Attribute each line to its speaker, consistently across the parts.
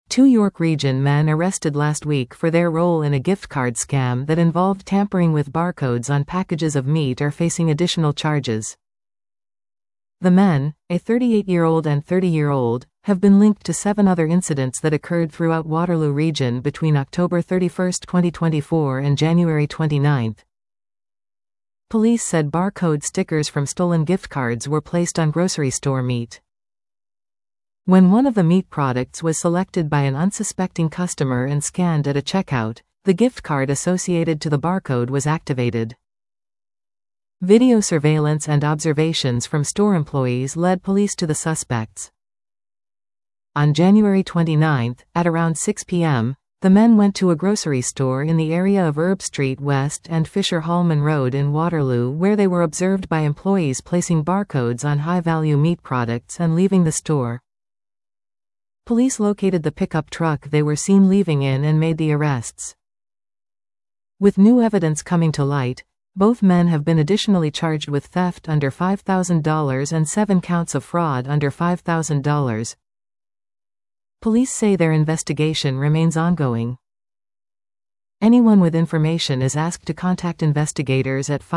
Speaker 1: Two York Region men arrested last week for their role in a gift card scam that involved tampering with barcodes on packages of meat are facing additional charges. The men, a 38-year-old and 30-year-old, have been linked to 7 other incidents that occurred throughout Waterloo Region between October 31, 2024 and January 29. Police said barcode stickers from stolen gift cards were placed on grocery store meat. When one of the meat products was selected by an unsuspecting customer and scanned at a checkout, the gift card associated to the barcode was activated. Video surveillance and observations from store employees led police to the suspects. On January 29, at around 6 p.m., the men went to a grocery store in the area of Erb Street West and Fisher-Hallman Road in Waterloo, where they were observed by employees placing barcodes on high-value meat products and leaving the store. Police located the pickup truck they were seen leaving in and made the arrests. With new evidence coming to light, both men have been additionally charged with theft under $5,000 and 7 counts of fraud under $5,000. Police say their investigation remains ongoing. Anyone with information is asked to contact investigators at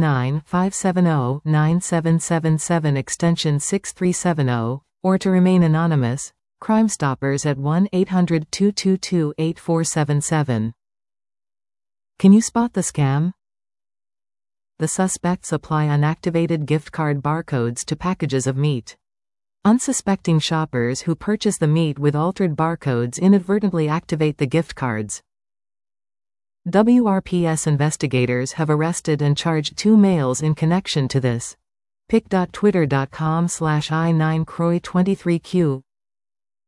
Speaker 1: 519-570-9777 extension 6370, or to remain anonymous. Crime Stoppers at 1-800-222-8477. Can you spot the scam? The suspects apply unactivated gift card barcodes to packages of meat. Unsuspecting shoppers who purchase the meat with altered barcodes inadvertently activate the gift cards. WRPS investigators have arrested and charged 2 males in connection to this. pic.twitter.com/i9croy23q.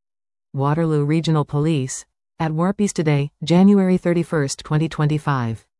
Speaker 1: Waterloo Regional Police, at Warpies today, January 31, 2025.